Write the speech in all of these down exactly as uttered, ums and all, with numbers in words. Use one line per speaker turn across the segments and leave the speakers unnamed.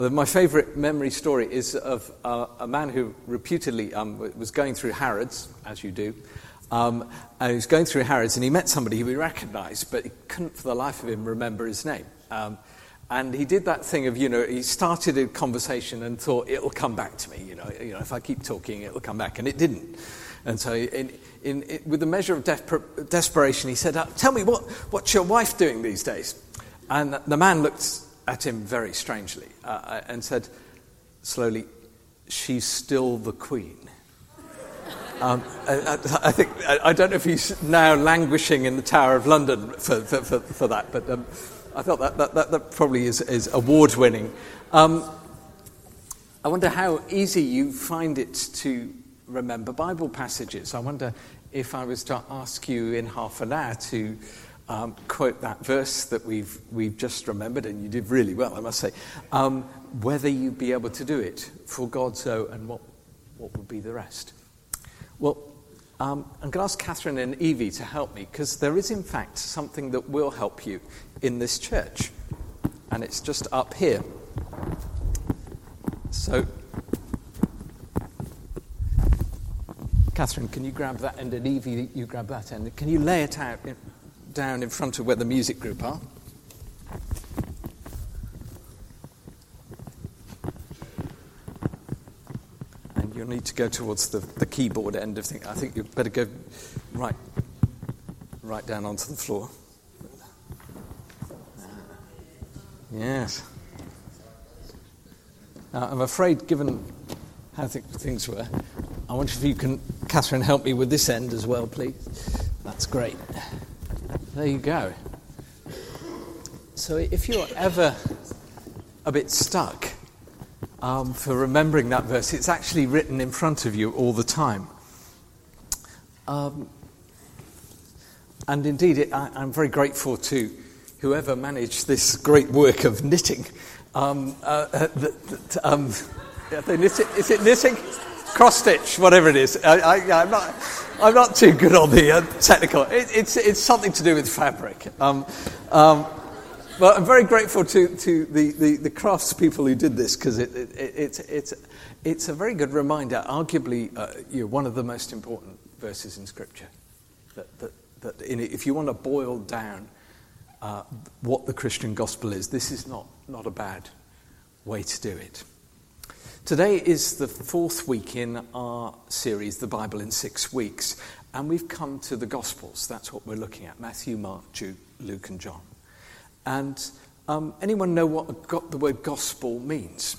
My favourite memory story is of uh, a man who reputedly um, was going through Harrods, as you do, um, and he was going through Harrods and he met somebody who he recognised, but he couldn't for the life of him remember his name. Um, and he did that thing of, you know, he started a conversation and thought, it'll come back to me, you know, you know, if I keep talking, it'll come back, and it didn't. And so in, in, in, with a measure of desper- desperation, he said, uh, tell me, what, what's your wife doing these days? And the man looked at him very strangely uh, and said slowly, she's still the Queen. Um, I, I think I, I don't know if he's now languishing in the Tower of London for for, for, for that, but um, I thought that that, that, that probably is, is award winning. Um, I wonder how easy you find it to remember Bible passages. I wonder if I was to ask you in half an hour to Um, quote that verse that we've we've just remembered, and you did really well, I must say, um, whether you'd be able to do it. For God so, and what what would be the rest? Well, um, I'm going to ask Catherine and Evie to help me, because there is in fact something that will help you in this church, and it's just up here. So, Catherine, can you grab that end, and Evie, you grab that end. Can you lay it out in, down in front of where the music group are? And you'll need to go towards the, the keyboard end of things. I think you'd better go right, right down onto the floor. Yes. Now, I'm afraid, given how th- things were, I wonder if you can, Catherine, help me with this end as well, please. That's great. There you go. So if you're ever a bit stuck um, for remembering that verse, it's actually written in front of you all the time. Um, and indeed, it, I, I'm very grateful to whoever managed this great work of knitting. Um, uh, uh, the, the, um, yeah, they knit it, is it knitting? Cross-stitch, whatever it is. I, I, I'm not... I'm not too good on the uh, technical. It, it's it's something to do with fabric. Um, um, but I'm very grateful to, to the, the, the crafts people who did this, because it, it, it, it's it's it's a very good reminder. Arguably, uh, you know, one of the most important verses in Scripture. That that, that in, if you want to boil down uh, what the Christian gospel is, this is not not a bad way to do it. Today is the fourth week in our series, The Bible in Six Weeks, and we've come to the Gospels. That's what we're looking at, Matthew, Mark, Jude, Luke and John. And um, anyone know what the word gospel means?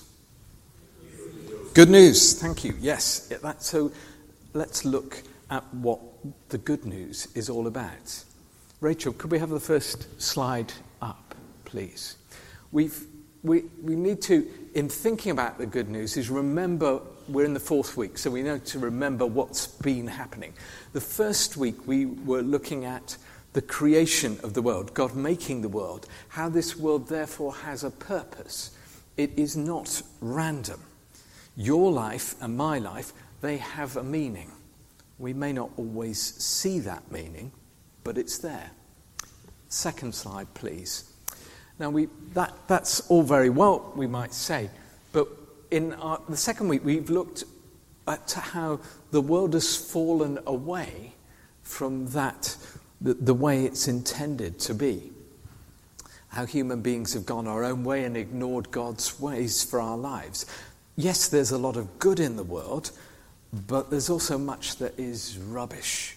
Good news, thank you, yes. That, so let's look at what the good news is all about. Rachel, could we have the first slide up, please? We've We we need to, in thinking about the good news, is remember we're in the fourth week, so we need to remember what's been happening. The first week we were looking at the creation of the world, God making the world, how this world therefore has a purpose. It is not random. Your life and my life, they have a meaning. We may not always see that meaning, but it's there. Second slide, please. Now, we that that's all very well, we might say, but in our, the second week, we've looked at how the world has fallen away from that, the, the way it's intended to be. How human beings have gone our own way and ignored God's ways for our lives. Yes, there's a lot of good in the world, but there's also much that is rubbish.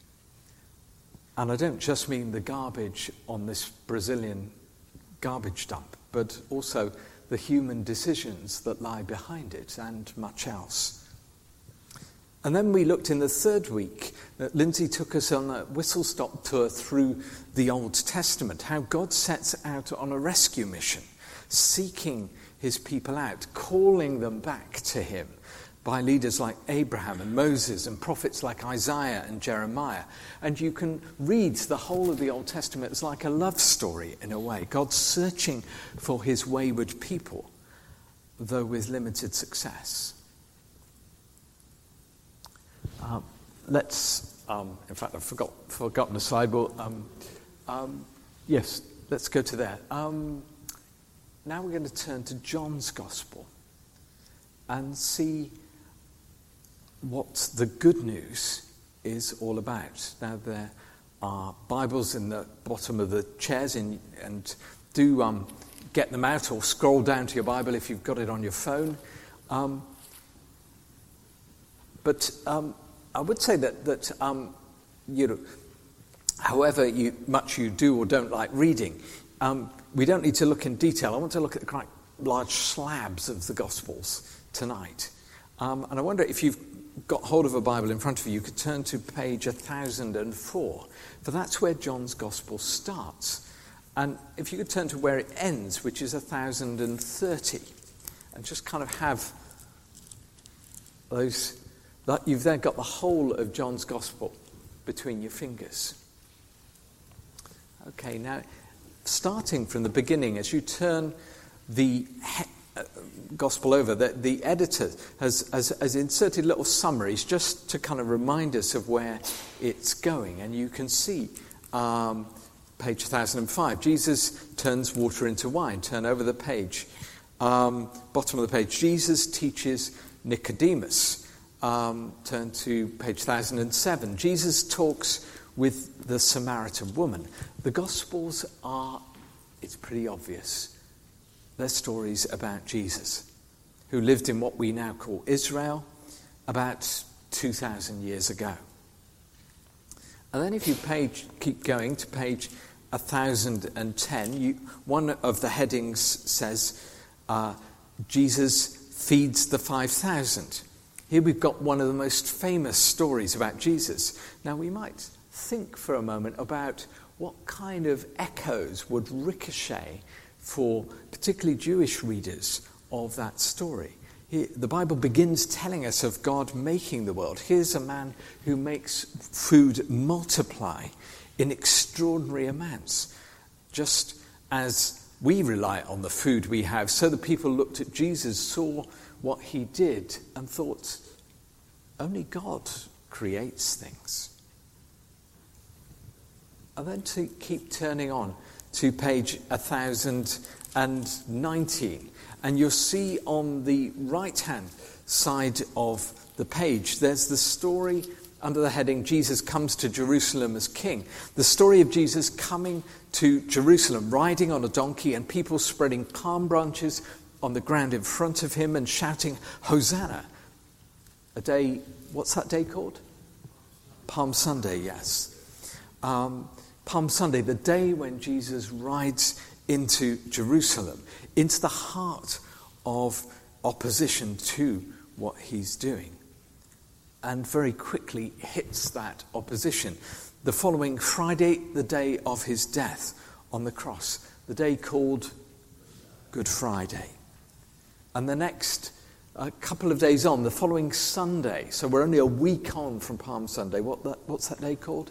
And I don't just mean the garbage on this Brazilian garbage dump, but also the human decisions that lie behind it and much else. And then we looked in the third week, that Lindsay took us on a whistle-stop tour through the Old Testament, how God sets out on a rescue mission, seeking his people out, calling them back to him by leaders like Abraham and Moses and prophets like Isaiah and Jeremiah. And you can read the whole of the Old Testament as like a love story in a way. God searching for his wayward people, though with limited success. Um, let's, um, in fact, I've forgot, forgotten a slide. Well, um, um, yes, let's go to there. Um, now we're going to turn to John's Gospel and see what the good news is all about. Now, there are Bibles in the bottom of the chairs, in, and do um, get them out or scroll down to your Bible if you've got it on your phone. Um, but um, I would say that, that um, you know, however you, much you do or don't like reading, um, we don't need to look in detail. I want to look at the quite large slabs of the Gospels tonight. Um, and I wonder if you've got hold of a Bible in front of you, you could turn to page one thousand four, for that's where John's Gospel starts. And if you could turn to where it ends, which is one thousand thirty, and just kind of have those, that you've then got the whole of John's Gospel between your fingers. Okay, now, starting from the beginning, as you turn the he- uh, Gospel over, the, the editor has, has, has inserted little summaries just to kind of remind us of where it's going. And you can see um, page one thousand five, Jesus turns water into wine. Turn over the page. Um, bottom of the page, Jesus teaches Nicodemus. Um, turn to page one thousand seven. Jesus talks with the Samaritan woman. The Gospels are, it's pretty obvious, they're stories about Jesus, who lived in what we now call Israel about two thousand years ago. And then if you page, keep going to page one thousand ten, you, one of the headings says, uh, Jesus feeds the five thousand. Here we've got one of the most famous stories about Jesus. Now we might think for a moment about what kind of echoes would ricochet for particularly Jewish readers of that story. Here, the Bible begins telling us of God making the world. Here's a man who makes food multiply in extraordinary amounts. Just as we rely on the food we have, so the people looked at Jesus, saw what he did, and thought, only God creates things. And then to keep turning on to page one thousand nineteen, and you'll see on the right-hand side of the page, there's the story under the heading, Jesus comes to Jerusalem as king. The story of Jesus coming to Jerusalem, riding on a donkey, and people spreading palm branches on the ground in front of him and shouting, Hosanna. A day, what's that day called? Palm Sunday, yes. Um, Palm Sunday, the day when Jesus rides into Jerusalem, into the heart of opposition to what he's doing, and very quickly hits that opposition. The following Friday, the day of his death on the cross, the day called Good Friday. And the next a couple of days on, the following Sunday, so we're only a week on from Palm Sunday, what that, what's that day called?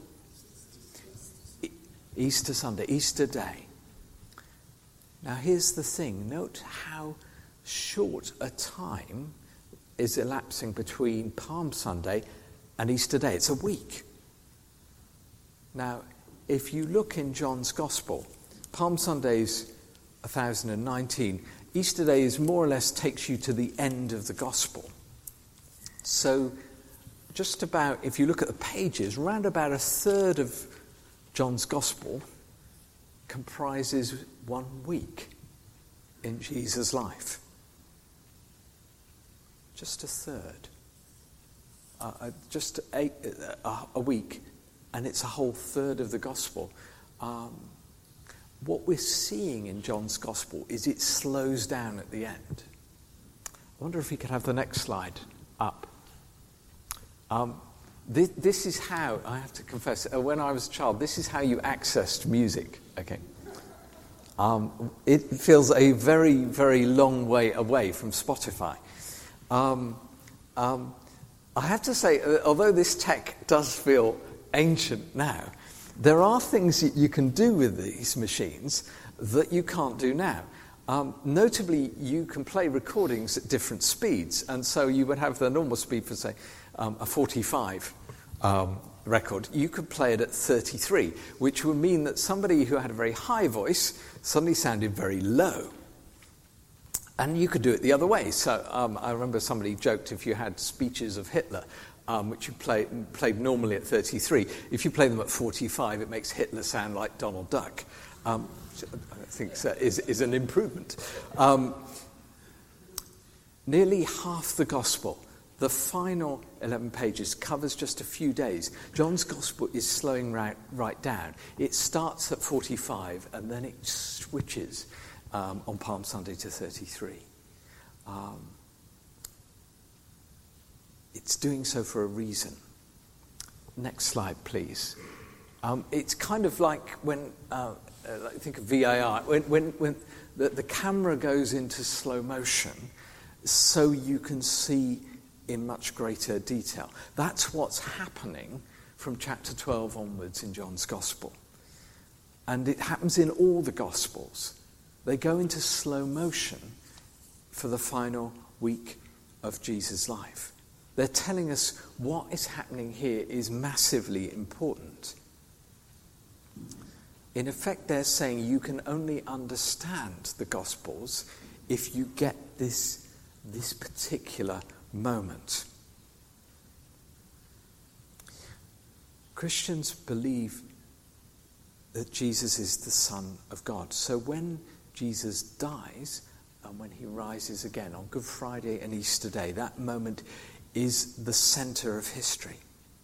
Easter Sunday, Easter Day. Now here's the thing, note how short a time is elapsing between Palm Sunday and Easter Day. It's a week. Now, if you look in John's Gospel, Palm Sunday's one thousand nineteen, Easter Day is more or less takes you to the end of the Gospel. So just about, if you look at the pages, around about a third of John's Gospel comprises one week in Jesus' life. Just a third. Uh, just a, a, a week, and it's a whole third of the Gospel. Um, what we're seeing in John's Gospel is it slows down at the end. I wonder if we could have the next slide up. Um, This, this is how, I have to confess, uh, when I was a child, this is how you accessed music, okay? Um, it feels a very, very long way away from Spotify. Um, um, I have to say, uh, although this tech does feel ancient now, there are things that you can do with these machines that you can't do now. Um, notably, you can play recordings at different speeds, and so you would have the normal speed for, say, um, a forty-five um, record. You could play it at thirty-three, which would mean that somebody who had a very high voice suddenly sounded very low. And you could do it the other way. So um, I remember somebody joked if you had speeches of Hitler, um, which you play, played normally at thirty-three, if you play them at forty-five, it makes Hitler sound like Donald Duck. Um, which I think is, is an improvement. Um, nearly half the Gospel, the final eleven pages, covers just a few days. John's Gospel is slowing right, right down. It starts at forty-five and then it switches um, on Palm Sunday to thirty-three. Um, it's doing so for a reason. Next slide, please. Um, it's kind of like when, uh, uh, think of V A R, when, when, when the, the camera goes into slow motion so you can see in much greater detail. That's what's happening from chapter twelve onwards in John's Gospel. And it happens in all the Gospels. They go into slow motion for the final week of Jesus' life. They're telling us what is happening here is massively important. In effect, they're saying you can only understand the Gospels if you get this, this particular moment. Christians believe that Jesus is the Son of God. So when Jesus dies and when he rises again on Good Friday and Easter Day, that moment is the center of history.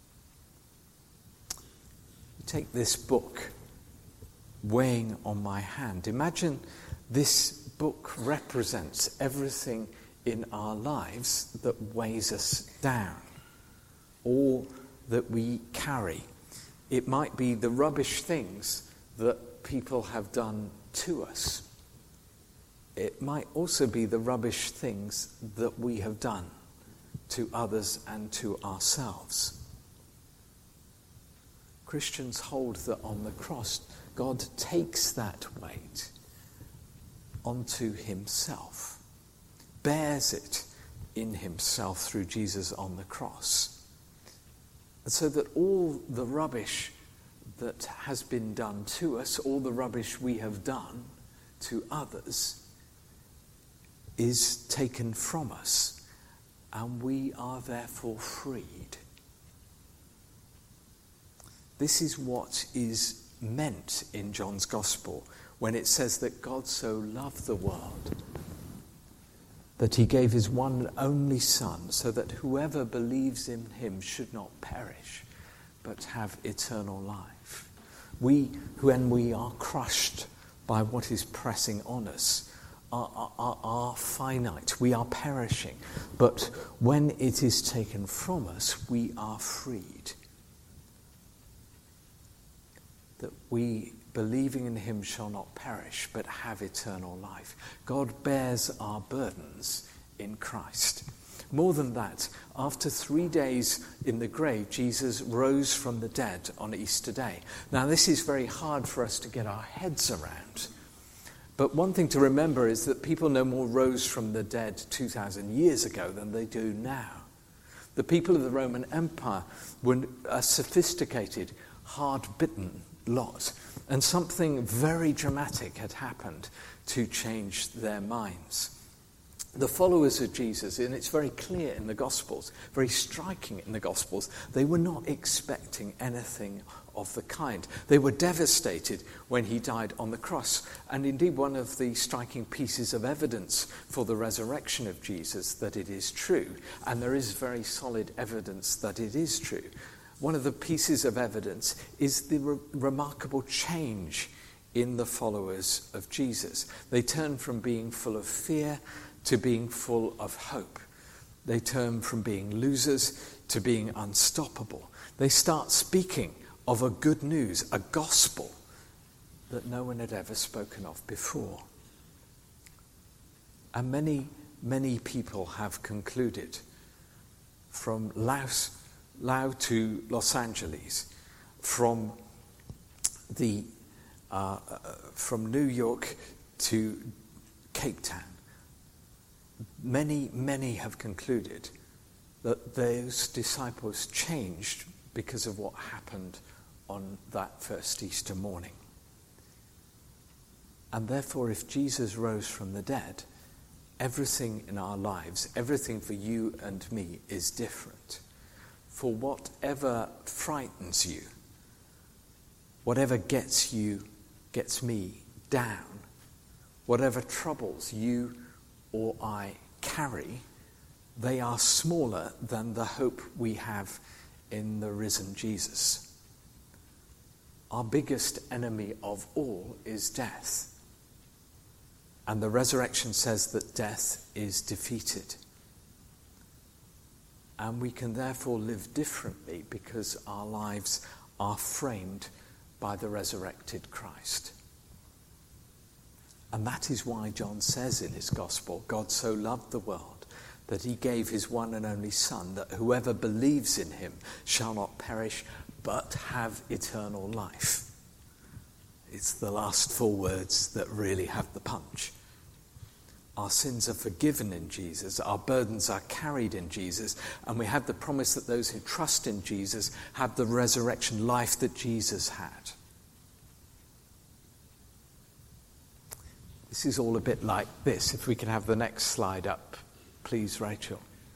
You take this book, Weighing on My Hand. Imagine this book represents everything in our lives that weighs us down, all that we carry. It might be the rubbish things that people have done to us. It might also be the rubbish things that we have done to others and to ourselves. Christians hold that on the cross, God takes that weight onto himself, bears it in himself through Jesus on the cross. And so that all the rubbish that has been done to us, all the rubbish we have done to others, is taken from us, and we are therefore freed. This is what is meant in John's Gospel when it says that God so loved the world that he gave his one and only Son, so that whoever believes in him should not perish, but have eternal life. We, when we are crushed by what is pressing on us, are, are, are finite. We are perishing. But when it is taken from us, we are freed. That we, believing in him, shall not perish, but have eternal life. God bears our burdens in Christ. More than that, after three days in the grave, Jesus rose from the dead on Easter Day. Now, this is very hard for us to get our heads around. But one thing to remember is that people no more rose from the dead two thousand years ago than they do now. The people of the Roman Empire were a sophisticated, hard-bitten lot, and something very dramatic had happened to change their minds. The followers of Jesus, and it's very clear in the Gospels, very striking in the Gospels, they were not expecting anything of the kind. They were devastated when he died on the cross. And indeed, one of the striking pieces of evidence for the resurrection of Jesus that it is true, and there is very solid evidence that it is true, one of the pieces of evidence is the re- remarkable change in the followers of Jesus. They turn from being full of fear to being full of hope. They turn from being losers to being unstoppable. They start speaking of a good news, a gospel that no one had ever spoken of before. And many, many people have concluded, from Laos, Laos to Los Angeles, from the uh, from New York to Cape Town, many, many have concluded that those disciples changed because of what happened on that first Easter morning. And therefore, if Jesus rose from the dead, everything in our lives, everything for you and me is different. For whatever frightens you, whatever gets you, gets me down, whatever troubles you or I carry, they are smaller than the hope we have in the risen Jesus. Our biggest enemy of all is death. And the resurrection says that death is defeated. And we can therefore live differently because our lives are framed by the resurrected Christ. And that is why John says in his gospel, God so loved the world that he gave his one and only Son, that whoever believes in him shall not perish but have eternal life. It's the last four words that really have the punch. Our sins are forgiven in Jesus, our burdens are carried in Jesus, and we have the promise that those who trust in Jesus have the resurrection life that Jesus had. This is all a bit like this. If we can have the next slide up, please, Rachel.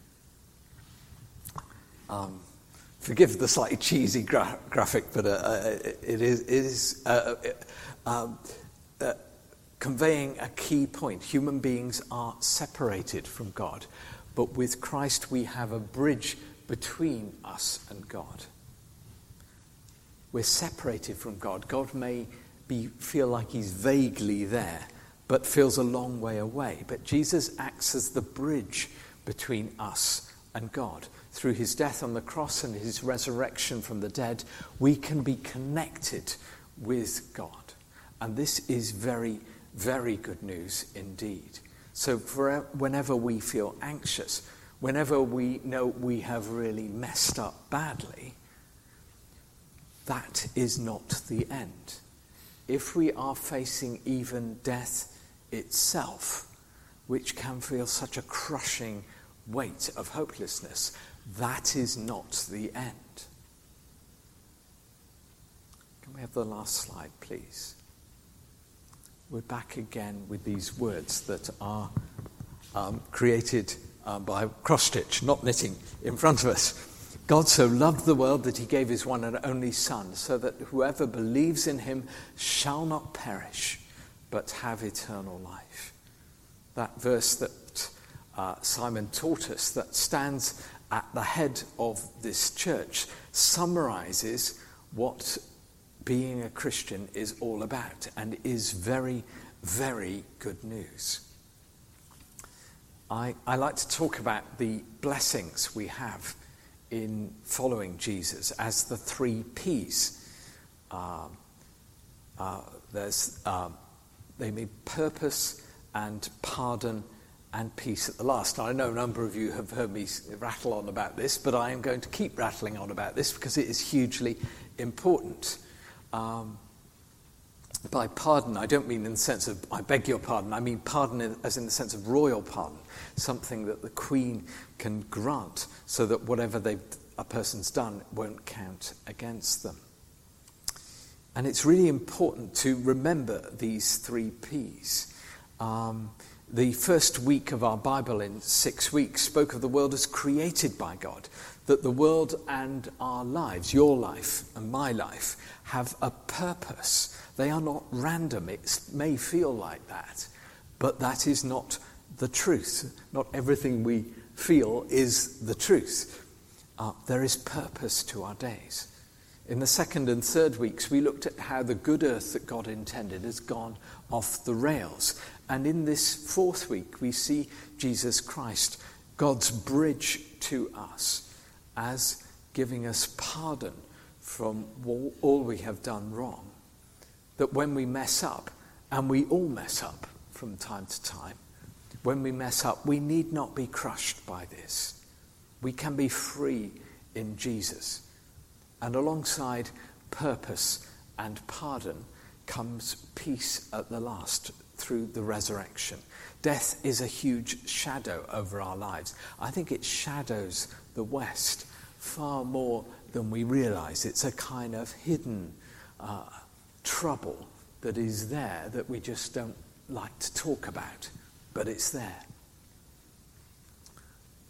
Um, forgive the slightly cheesy gra- graphic, but uh, it is, it is uh, uh, uh, conveying a key point. Human beings are separated from God, but with Christ we have a bridge between us and God. We're separated from God. God may be feel like he's vaguely there, but feels a long way away. But Jesus acts as the bridge between us and God. Through his death on the cross and his resurrection from the dead, we can be connected with God. And this is very, very good news indeed. So for whenever we feel anxious, whenever we know we have really messed up badly, that is not the end. If we are facing even death itself, which can feel such a crushing weight of hopelessness, that is not the end. Can we have the last slide, please? We're back again with these words that are um, created uh, by cross-stitch, not knitting, in front of us. God so loved the world that he gave his one and only Son, so that whoever believes in him shall not perish, but have eternal life. That verse that uh, Simon taught us, that stands at the head of this church, summarizes what being a Christian is all about, and is very, very good news. I, I like to talk about the blessings we have in following Jesus as the three P's. Uh, uh, there's uh, they mean purpose and pardon and peace at the last. Now, I know a number of you have heard me rattle on about this, but I am going to keep rattling on about this because it is hugely important. Um, by pardon, I don't mean in the sense of, I beg your pardon, I mean pardon as in the sense of royal pardon, something that the Queen can grant so that whatever they've, a person's done won't count against them. And it's really important to remember these three P's. Um, the first week of our Bible in six weeks spoke of the world as created by God, that the world and our lives, your life and my life, have a purpose. They are not random. It may feel like that, but that is not the truth. Not everything we feel is the truth. Uh, there is purpose to our days. In the second and third weeks, we looked at how the good earth that God intended has gone off the rails. And in this fourth week, we see Jesus Christ, God's bridge to us, as giving us pardon from all we have done wrong. That when we mess up, and we all mess up from time to time, when we mess up, we need not be crushed by this. We can be free in Jesus. And alongside purpose and pardon comes peace at the last through the resurrection. Death is a huge shadow over our lives. I think it shadows the West far more than we realize. It's a kind of hidden uh, trouble that is there that we just don't like to talk about, but it's there.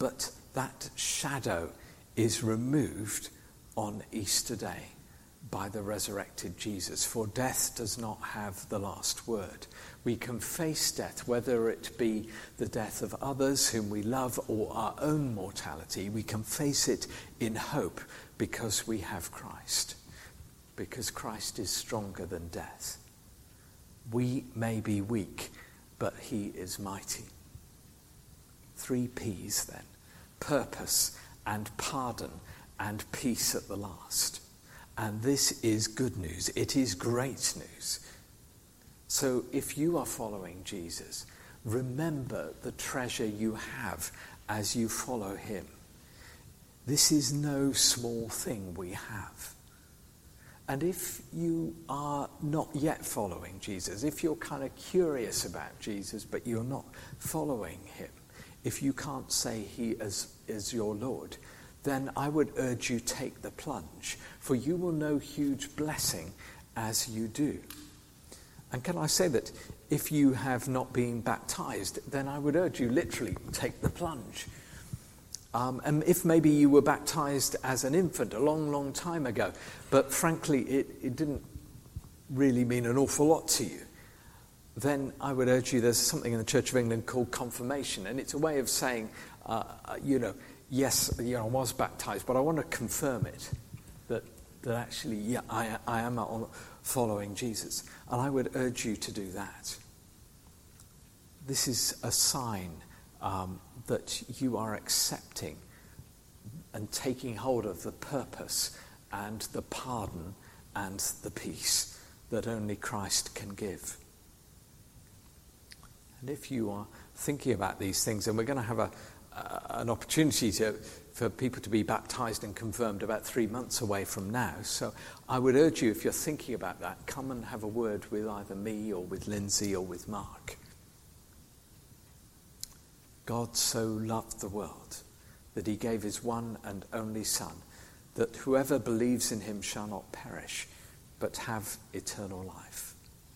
but that shadow is removed on Easter Day by the resurrected Jesus. For death does not have the last word. We can face death, whether it be the death of others whom we love or our own mortality. We can face it in hope because we have Christ, because Christ is stronger than death. We may be weak, but he is mighty. Three P's then: purpose and pardon and peace at the last. And this is good news. It is great news. So if you are following Jesus, remember the treasure you have as you follow him. This is no small thing we have. And if you are not yet following Jesus, if you're kind of curious about Jesus, but you're not following him, if you can't say he is, is your Lord, then I would urge you take the plunge, for you will know huge blessing as you do. And can I say that if you have not been baptized, then I would urge you literally take the plunge. Um, and if maybe you were baptized as an infant a long, long time ago, but frankly it, it didn't really mean an awful lot to you, then I would urge you, there's something in the Church of England called confirmation, and it's a way of saying, uh, you know, yes, you know, I was baptized, but I want to confirm it, that that actually, yeah, I, I am following Jesus. And I would urge you to do that. This is a sign um, that you are accepting and taking hold of the purpose and the pardon and the peace that only Christ can give. And if you are thinking about these things, and we're going to have a Uh, an opportunity to, for people to be baptized and confirmed about three months away from now. So I would urge you, if you're thinking about that, come and have a word with either me or with Lindsay or with Mark. God so loved the world that he gave his one and only Son, that whoever believes in him shall not perish, but have eternal life.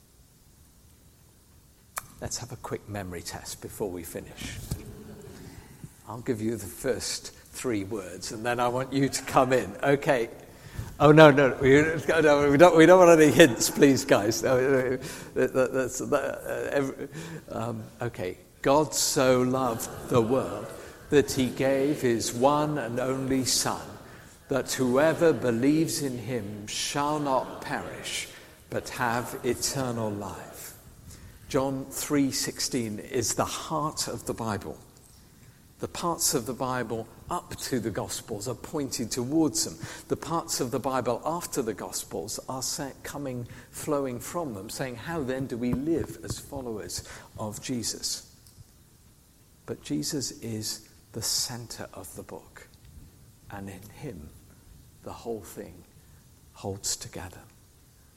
Let's have a quick memory test before we finish. I'll give you the first three words, and then I want you to come in. Okay. Oh no, no, we, no, we don't. We don't want any hints, please, guys. No, that, that, that's, that, uh, every, um, okay. God so loved the world that he gave his one and only Son, that whoever believes in him shall not perish, but have eternal life. John three sixteen is the heart of the Bible. The parts of the Bible up to the Gospels are pointed towards them. The parts of the Bible after the Gospels are coming, flowing from them, saying, how then do we live as followers of Jesus? But Jesus is the center of the book, and in him the whole thing holds together.